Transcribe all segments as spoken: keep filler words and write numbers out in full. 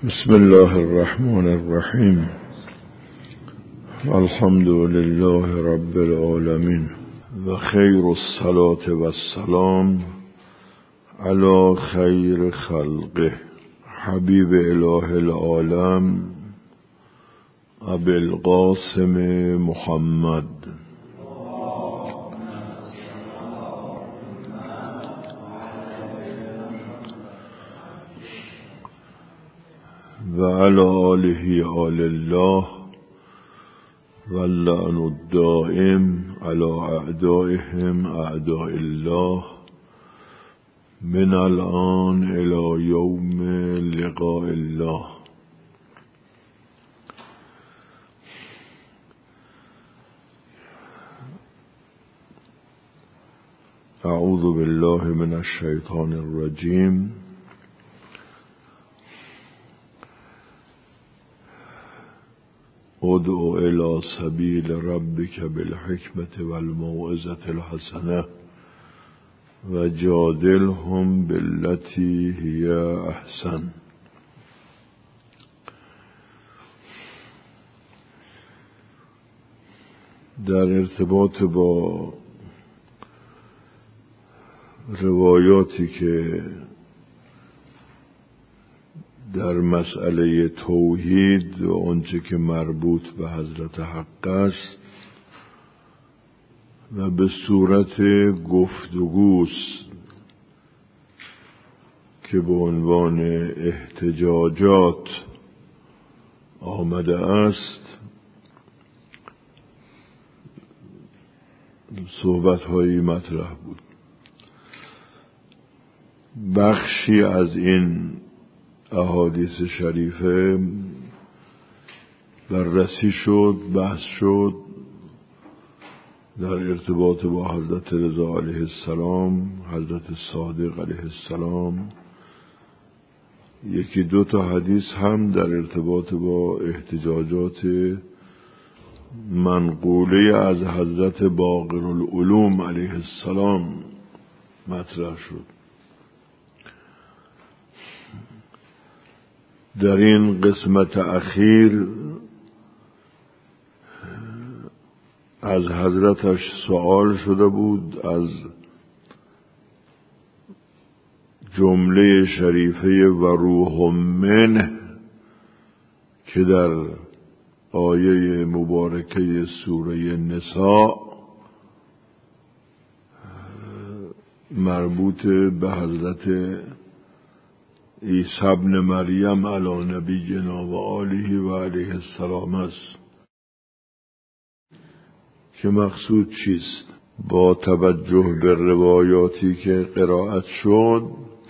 بسم الله الرحمن الرحیم. الحمد لله رب العالمین و خیر الصلاة و السلام علی خیر خلقه حبیب اله العالم ابی القاسم محمد و علی آله آل الله و اللعن الدائم علی اعدائهم اعداء الله من الان الی یوم لقاء الله. اعوذ بالله من الشیطان الرجیم. ادع الى سبیل ربک بالحکمة والموعظة الحسنة و جادلهم بالتي هي احسن. در ارتباط با روایاتی که در مسئله توحید و آنچه که مربوط به حضرت حق است و به صورت گفتگوست که به عنوان احتجاجات آمده است، صحبت‌هایی مطرح بود. بخشی از این احادیث شریفه بررسی شد، بحث شد در ارتباط با حضرت رضا علیه السلام، حضرت صادق علیه السلام. یکی دو تا حدیث هم در ارتباط با احتجاجات منقوله از حضرت باقر العلوم علیه السلام مطرح شد. در این قسمت اخیر از حضرتش سوال شده بود از جمله شریفه و روح منه که در آیه مبارکه سوره نساء مربوط به حضرت عیسی ابن مریم علی نبینا و آله و علیه السلام است که مقصود چیست؟ با توجه به روایاتی که قرائت شد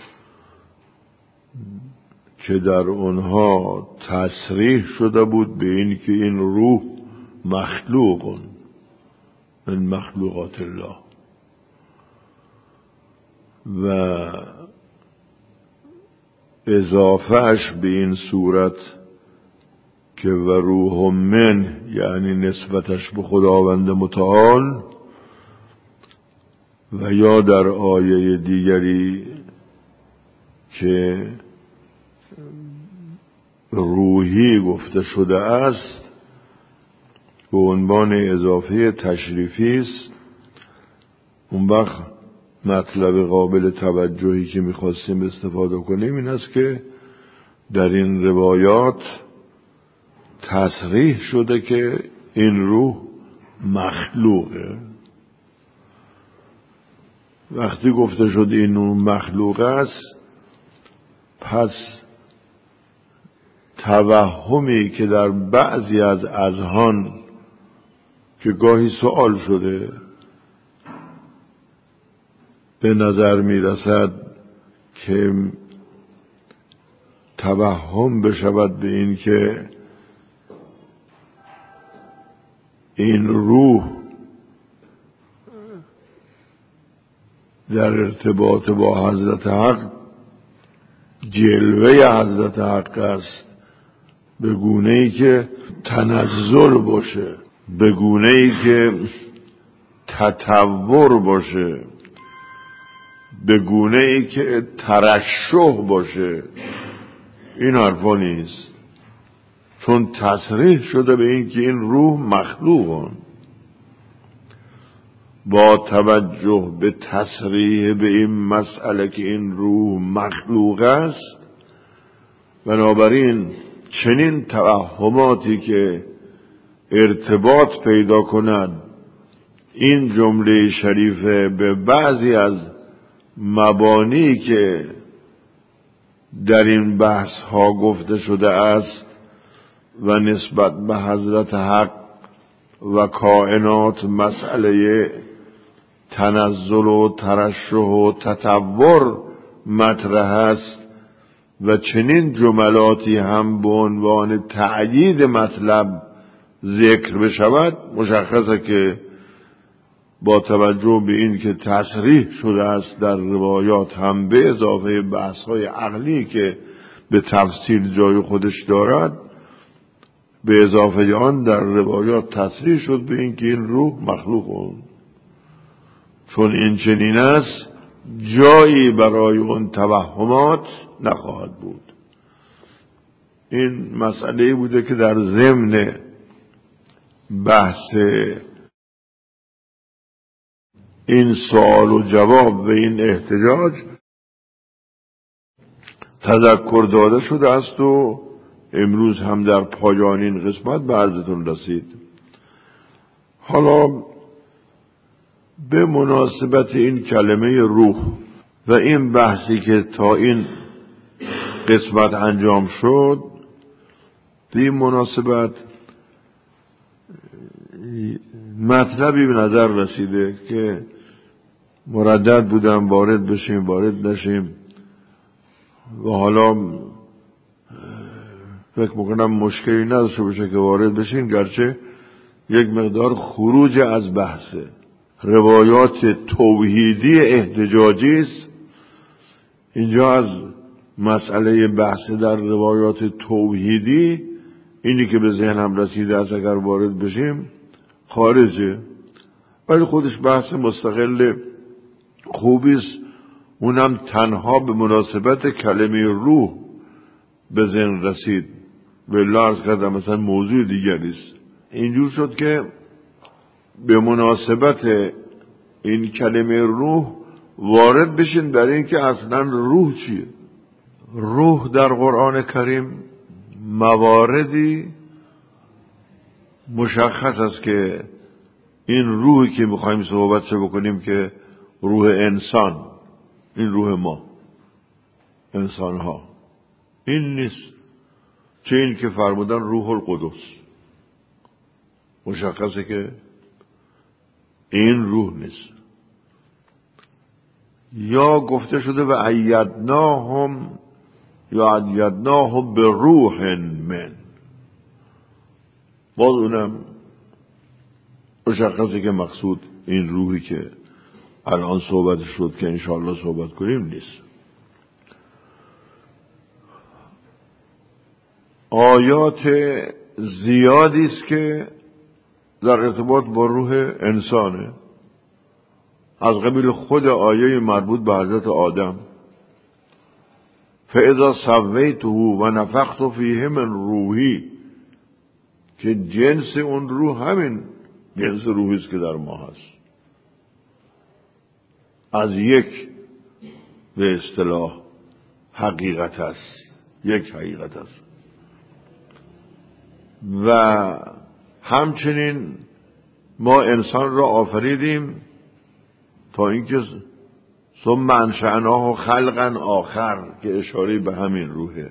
که در آنها تصریح شده بود به این که این روح مخلوق من مخلوقات الله و اضافهش به این صورت که و روح من یعنی نسبتش به خداوند متعال، و یا در آیه دیگری که روحی گفته شده است به عنوان اضافه تشریفی است. اون وقت مطلب قابل توجهی که میخواستیم استفاده کنیم این است که در این روایات تصریح شده که این روح مخلوقه. وقتی گفته شد این روح مخلوق است، پس توهمی که در بعضی از اذهان که گاهی سوال شده به نظر می رسد که توهم بشود به این که این روح در ارتباط با حضرت حق جلوه حضرت حق است، به گونه‌ای که تنزل باشه، به گونه‌ای که تطور باشه، به گونه‌ای که ترشح باشه، این حرفا نیست، چون تصریح شده به این که این روح مخلوقن. با توجه به تصریح به این مسئله که این روح مخلوق است، بنابراین چنین توهماتی که ارتباط پیدا کند این جمله شریفه به بعضی از مبانی که در این بحث ها گفته شده است و نسبت به حضرت حق و کائنات مسئله تنزل و ترشح و تطور مطرح است و چنین جملاتی هم به عنوان تأیید مطلب ذکر بشود، مشخصه که با توجه به این که تصریح شده است در روایات هم به اضافه بحث‌های عقلی که به تفصیل جای خودش دارد، به اضافه آن در روایات تصریح شد به این که این روح مخلوق اون. چون این چنین است جایی برای اون توهمات نخواهد بود. این مسئله بوده که در ضمن بحث این سوال و جواب و این احتجاج تذکر داده شده است و امروز هم در پایان این قسمت به عرضتون رسید. حالا به مناسبت این کلمه روح و این بحثی که تا این قسمت انجام شد، به این مناسبت مطلبی به نظر رسیده که مردد بودم وارد بشیم وارد نشیم و حالا فکر میکنم مشکلی نداشته باشه که وارد بشیم، گرچه یک مقدار خروج از بحثه. روایات توحیدی احتجاجی است. اینجا از مسئله بحث در روایات توحیدی اینی که به ذهنم رسیده است اگر وارد بشیم خارجه، ولی خودش بحث مستقل خوبی است. اونم تنها به مناسبت کلمه روح به ذهن رسید، به لحاظ کردم مثلا موضوع دیگری است. اینجور شد که به مناسبت این کلمه روح وارد بشین در این که اصلا روح چیه. روح در قرآن کریم مواردی مشخص است که این روحی که میخوایم صحبت چه بکنیم که روح انسان، این روح ما انسان ها، این نیست. چه این که فرمودن روح القدس، مشخصه که این روح نیست. یا گفته شده و ایدناهم یا ایدناه به روح من، باز اونم مشخصه که مقصود این روحی که الان صحبت شد که انشاءالله صحبت کنیم نیست. آیات زیادی است که در ارتباط با روح انسانه، از قبیل خود آیه مربوط به حضرت آدم، فاذا سویته و نفخت فیه من روحی، که جنس اون روح همین جنس روحی است که در ما هست، از یک به اصطلاح حقیقت است، یک حقیقت است. و همچنین ما انسان را آفریدیم تا اینکه ثم انشأناه خلقا آخر، که اشاره به همین روحه.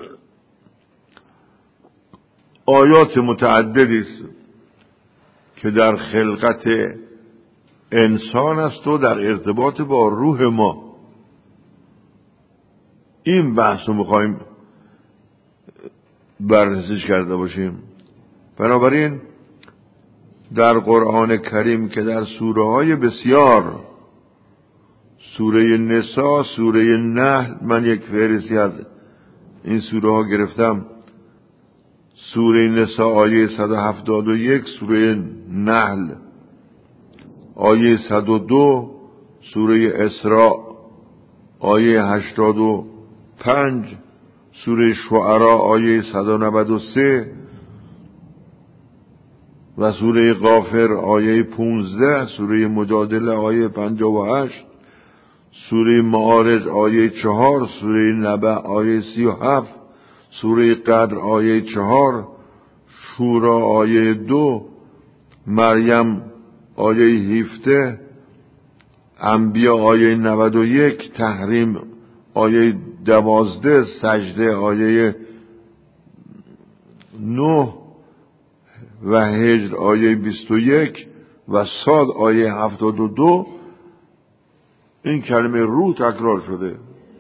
آیات متعددی است که در خلقت انسان است و در ارتباط با روح ما. این بحث رو میخوایم بررسیش کرده باشیم. بنابراین در قرآن کریم که در سوره های بسیار، سوره نساء، سوره نحل، من یک فهرستی از این سوره ها گرفتم، سوره نساء آیه صد و هفتاد و یک، سوره نحل آیه صد و دو، سوره اسراء آیه هشتاد و پنج، سوره شعراء آیه صد و نود و سه و سوره غافر آیه پونزده، سوره مجادله آیه پنجاه و هشت، سوره معارج آیه چهار، سوره نبأ آیه سی و هفت، سوره قدر آیه چهار، شورا آیه دو، مریم آیه هفده، انبیا آیه نود و یک، تحریم آیه دوازده، سجده آیه نه و هجر آیه بیست و یک و صاد آیه هفتاد و دو. این کلمه روح تکرار شده،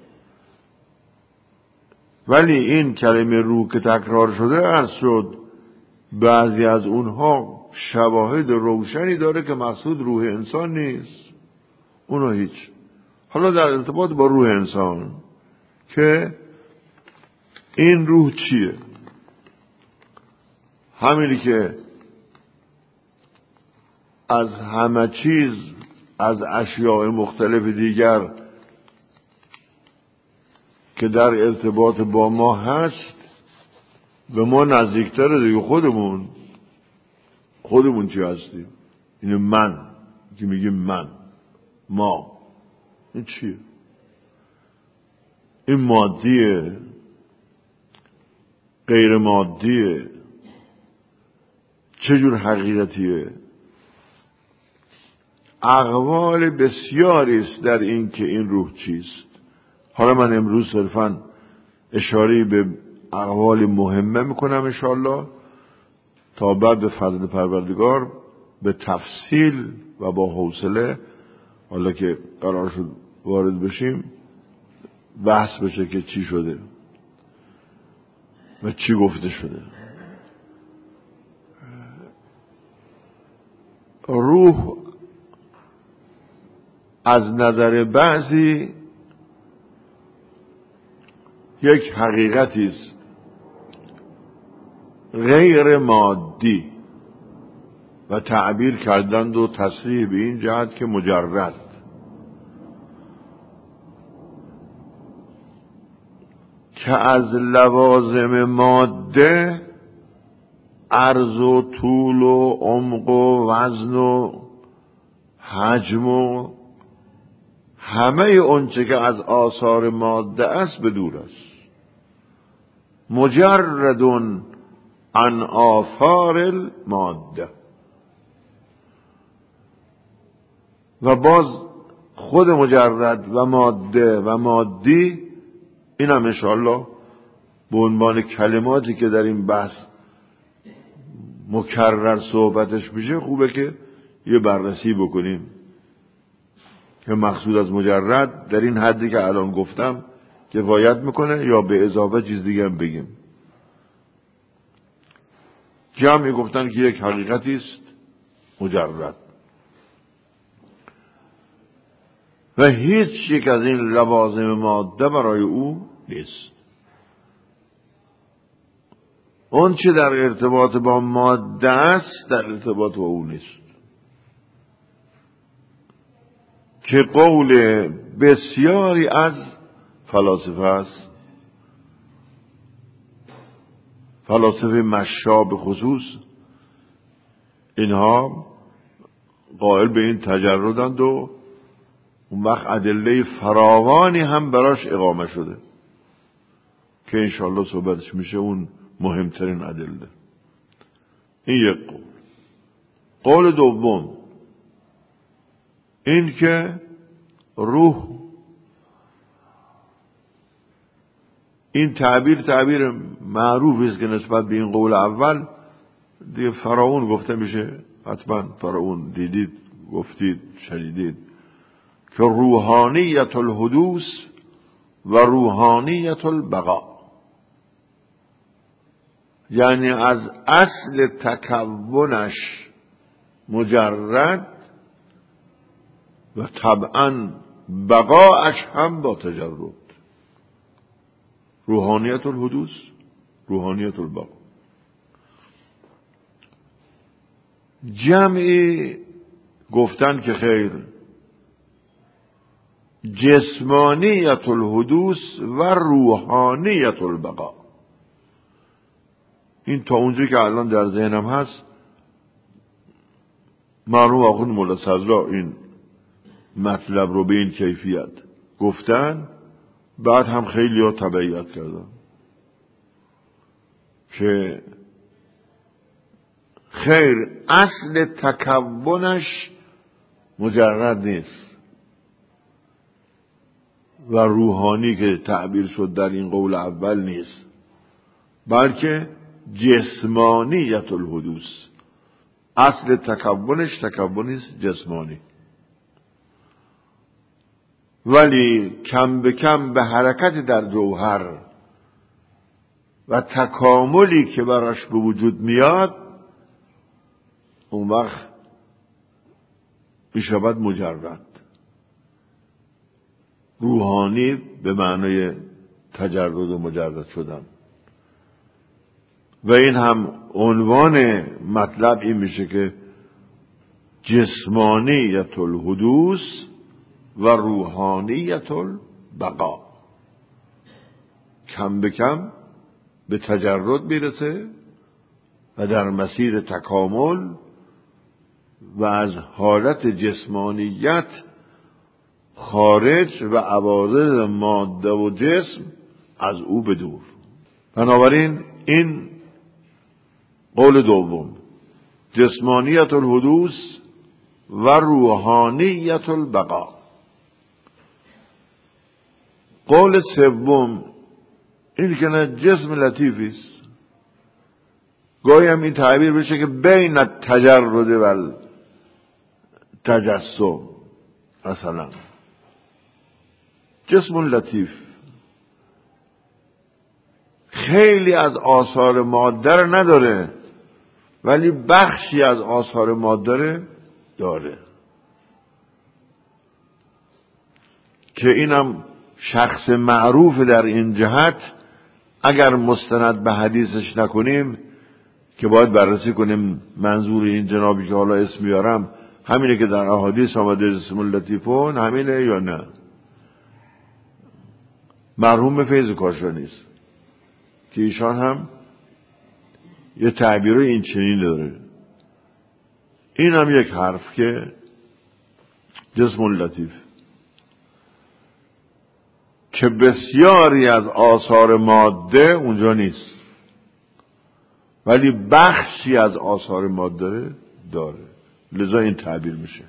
ولی این کلمه روح که تکرار شده عرض شد بعضی از اونها شواهد روشنی داره که مقصود روح انسان نیست، اونها هیچ. حالا در ارتباط با روح انسان که این روح چیه؟ همینی که از همه چیز، از اشیاء مختلف دیگر که در ارتباط با ما هست به ما نزدیکتره دیگه. خودمون خودمون چی هستیم؟ این من که میگیم من، ما، این چیه؟ این مادیه، غیر مادیه، چجور حقیقتیه؟ اقوال بسیاری است در این که این روح چیست. حالا من امروز صرفاً اشاره به اقوال مهمه میکنم انشاءالله، تا بعد به فضل پروردگار به تفصیل و با حوصله، حالا که قرار شد وارد بشیم، بحث بشه که چی شده و چی گفته شده. روح از نظر بعضی یک حقیقتی است غیر مادی و تعبیر کردند و تصریح به این جهت که مجرد، که از لوازم ماده عرض و طول و عمق و وزن و حجم و همه اونچه که از آثار ماده است به دور است. مجرد عن آثار الماده. و باز خود مجرد و ماده و مادی، این هم انشاءالله به عنوان کلماتی که در این بحث مکرر صحبتش میشه خوبه که یه بررسی بکنیم که مقصود از مجرد در این حدی که الان گفتم کفایت میکنه یا به اضافه چیز دیگه هم بگیم. جمعی گفتن که یک حقیقتی است مجرد و هیچ یک از این لوازم ماده برای او نیست. اون چه در ارتباط با ماده است در ارتباط با او نیست، که قول بسیاری از فلاسفه است، فلاسفه مشا به خصوص. اینها قائل به این تجردند و اون وقت ادله فراوانی هم براش اقامه شده که انشاءالله صحبتش میشه اون مهمترین ادله. این یک قول. قول دوم این که روح، این تعبیر تعبیر معروفی است که نسبت به این قول اول دیگه فرعون گفته میشه، حتما فرعون دیدید، گفتید، شنیدید که روحانیت الحدوث و روحانیت البقا، یعنی از اصل تکونش مجرد و طبعا بقاش هم با تجرد. روحانیت الحدوث، روحانیت البقا. جمعی گفتن که خیر، جسمانیت الحدوث و روحانیت البقا. این تا اونجا که الان در ذهنم هست، مرحوم آخوند مولا صدرا این مطلب رو به این کیفیت گفتن، بعد هم خیلی ها تبعیت کردن که خیر اصل تکونش مجرد نیست و روحانی که تعبیر شد در این قول اول نیست، بلکه جسمانیت الحدوث. اصل تکونش تکونی جسمانی، ولی کم به کم به حرکت در جوهر و تکاملی که براش به وجود میاد، اون وقت میشود مجرد روحانی به معنای تجرد و مجرد شدن. و این هم عنوان مطلب این میشه که جسمانیت الحدوث و روحانیت البقا. کم به کم به تجرد میرسه و در مسیر تکامل و از حالت جسمانیت خارج و عوارض ماده و جسم از او بدور. بنابراین این قول دوم، جسمانیت الحدوث و روحانیت البقا. قول سوم این که نه، جسم لطیفی است. گاهی هم این تعبیر بشه که بین التجرد و التجسم، مثلا جسم لطیف خیلی از آثار ماده نداره، ولی بخشی از آثار ماده داره، که اینم شخص معروف در این جهت. اگر مستند به حدیثش نکنیم که باید بررسی کنیم منظور این جنابی که حالا اسم بیارم همینه که در احادیث آمده جسم لطیفون، همینه یا نه؟ مرحوم فیض کاشانی است که ایشان هم یه تعبیر این چنین داره. این هم یک حرف که جسم لطیف، که بسیاری از آثار ماده اونجا نیست، ولی بخشی از آثار ماده داره، لذا این تعبیر میشه.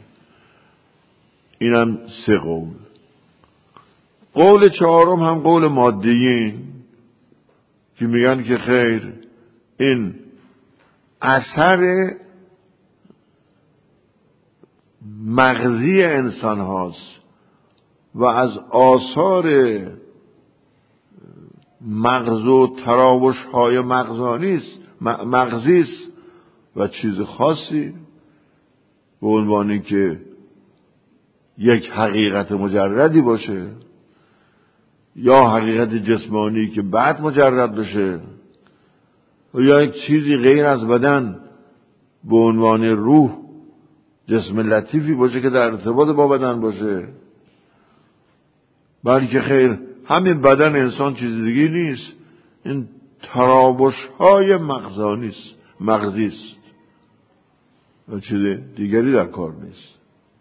اینم سه قول. قول چهارم هم قول مادیین که میگن که خیر، این اثر مغزی انسان هاست و از آثار مغز و تراوش های مغزانیست مغزیست و چیز خاصی به عنوانی که یک حقیقت مجردی باشه یا حقیقت جسمانی که بعد مجرد بشه یا یک چیزی غیر از بدن به عنوان روح، جسم لطیفی باشه که در ارتباط با بدن باشه، بلکه خیر همین بدن انسان چیز دیگه نیست، این تراوش های مغزانیست مغزیست و چیز دیگری در کار نیست.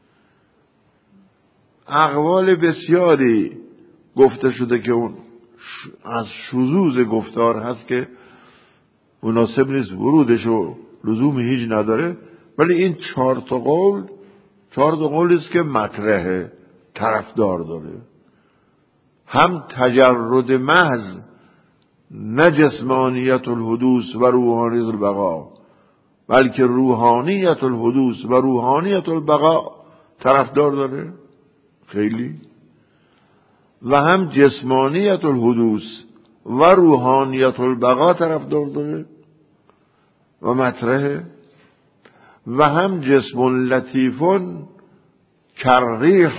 اقوال بسیاری گفته شده که اون از شذوذ گفتار هست که مناسب نیست ورودش و لزوم هیچ نداره، ولی این چهار تا قول چهار تا قولی است که مطرحه، طرفدار داره. هم تجرد محض، نه جسمانیت الحدوث و روحانیت البقا، بلکه روحانیت الحدوث و روحانیت البقا طرفدار داره خیلی. و هم جسمانیت الحدوث و روحانیت البقا طرفدار داره و مطرحه. و هم جسم لطیفون کریح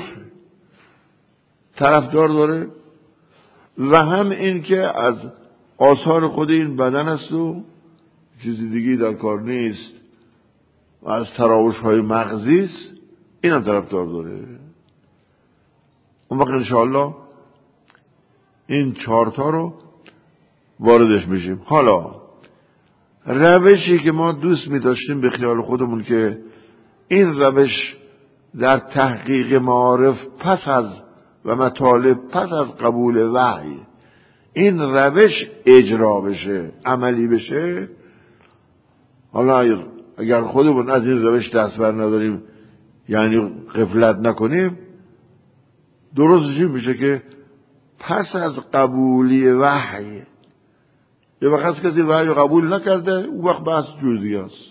طرفدار داره. و هم این که از آثار خود این بدن است و چیزی دیگی در کار نیست و از تراوش های مغزی است، این هم طرفدار داره. اون وقت انشاءالله این چهارتا رو واردش بشیم. حالا روشی که ما دوست می داشتیم به خیال خودمون که این روش در تحقیق معارف پس از و مطالب پس از قبول وحی این روش اجرا بشه، عملی بشه. حالا اگر خودمون از این روش دست بر نداریم، یعنی غفلت نکنیم، درستش میشه که پس از قبولی وحی، یه وقت کسی وحی رو قبول نکرده، اون وقت بحث جزئی است.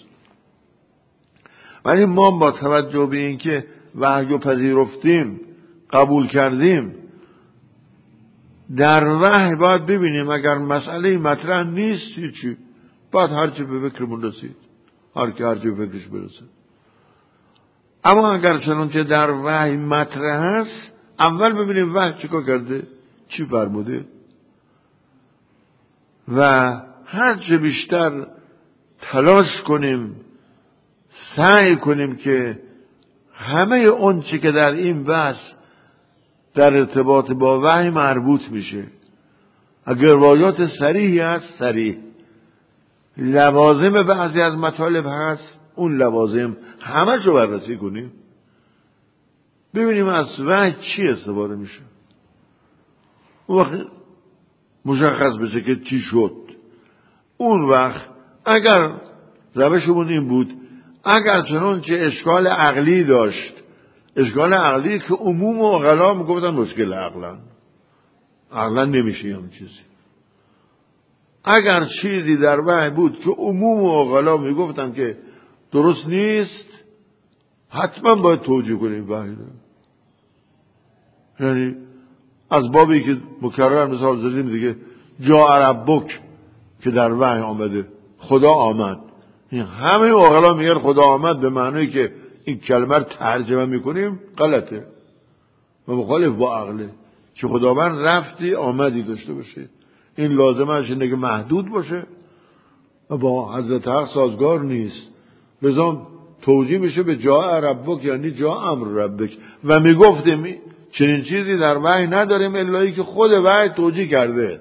ولی ما با توجه به این که وحی رو پذیرفتیم، قبول کردیم، در وحی باید ببینیم اگر مسئله مطرح نیست چی، باید هرچی به فکرمون رسید، هر کی هرچی به فکرش برسه. اما اگر چنانچه در وحی مطرح هست، اول ببینیم وحی چیکار کرده، چی فرموده، و هرچه بیشتر تلاش کنیم، سعی کنیم که همه اون چی که در این بحث در ارتباط با وحی مربوط میشه، اگر روایات صریحی هست صریح، لوازم بعضی از مطالب هست، اون لوازم همه رو بررسی کنیم، ببینیم از وحی چی استفاده میشه. اون وقت مشخص بشه که چی شد. اون وقت اگر روشمون این بود، اگر چنانچه اشکال عقلی داشت، اشکال عقلی که عموم عقلا میگفتن مشکل عقلا عقلا نمیشه هم چیزی، اگر چیزی در وحی بود که عموم عقلا میگفتن که درست نیست، حتما باید توجیه کنیم وحی رو. یعنی از بابی که مکرر مثال زدیم دیگه، جاء ربک که در وحی آمده، خدا آمد، این همه عقلا میگن خدا آمد به معنی که این کلمه رو ترجمه میکنیم غلطه و مخالف با عقله، که خداوند رفتی آمدی داشته باشه، این لازمش اینه که محدود باشه و با حضرت حق سازگار نیست. بذام توجیه میشه به جاء ربک، یعنی جاء امر ربک، و میگفتیم چنین چیزی در وحی نداریم الایی که خود وحی توجیه کرده.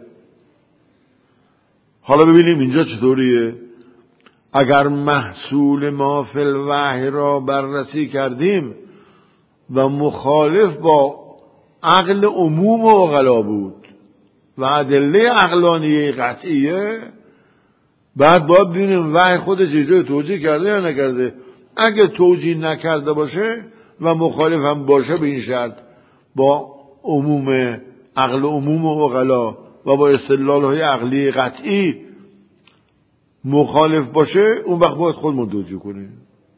حالا ببینیم اینجا چطوریه. اگر محصول ما فی الوحی را بررسی کردیم و مخالف با عقل عموم و عقلا بود و ادله عقلانیه قطعیه، بعد باید ببینیم وحی خودش چیزی توجیه کرده یا نکرده. اگه توجیه نکرده باشه و مخالف هم باشه، به این شرط با عموم عقل عموم و عقلا و با استدلال‌های عقلی قطعی مخالف باشه، اون وقت باید خودمون توجیه کنیم.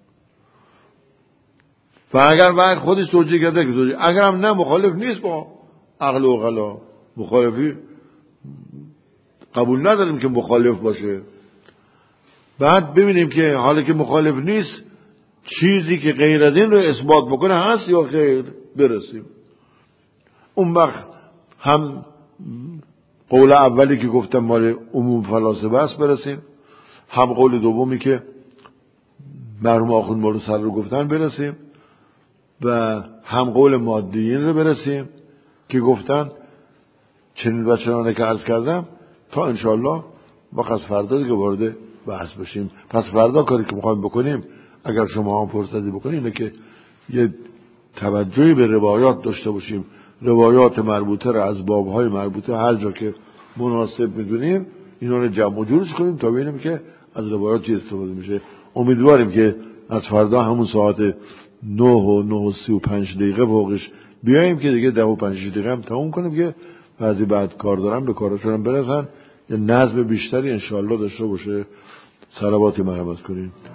و اگر وحی خودش توجیه کرده که توجیه، اگر هم نه مخالف نیست با عقل و عقلا، مخالفی قبول نداریم که مخالف باشه، بعد ببینیم که حالا که مخالف نیست چیزی که غیر از این رو اثبات بکنه هست یا خیر، برسیم. اون وقت هم قول اولی که گفتم مال عموم فلاسفه است برسیم، هم قول دومی که مرحوم آخوند مولوی سر رو گفتن برسیم، و هم قول مادیین رو برسیم که گفتن چنین و چنانه که عرض کردم، تا انشالله وقت از فردا دیگه وارد بحث بشیم. پس فردا کاری که میخوایم بکنیم، اگر شما هم فرصتی بکنیم، اینه که یه توجهی به روایات داشته باشیم، روایات مربوطه رو از بابهای مربوطه هر جا که مناسب میدونیم اینا رو جمع و جورش کنیم تا ببینیم که از روایات چی استفاده میشه. امیدواریم که از فردا همون ساعت نه و نه و سی و پنج دقیقه فوقش بیاییم که دیگه ده و پنج دقیقه هم تموم کنیم که بعضی بعد کار دارن به کارشون هم برسن، یه نظم بیشتری انشاءالله داشته باشه. صلوات مرحمت کنیم.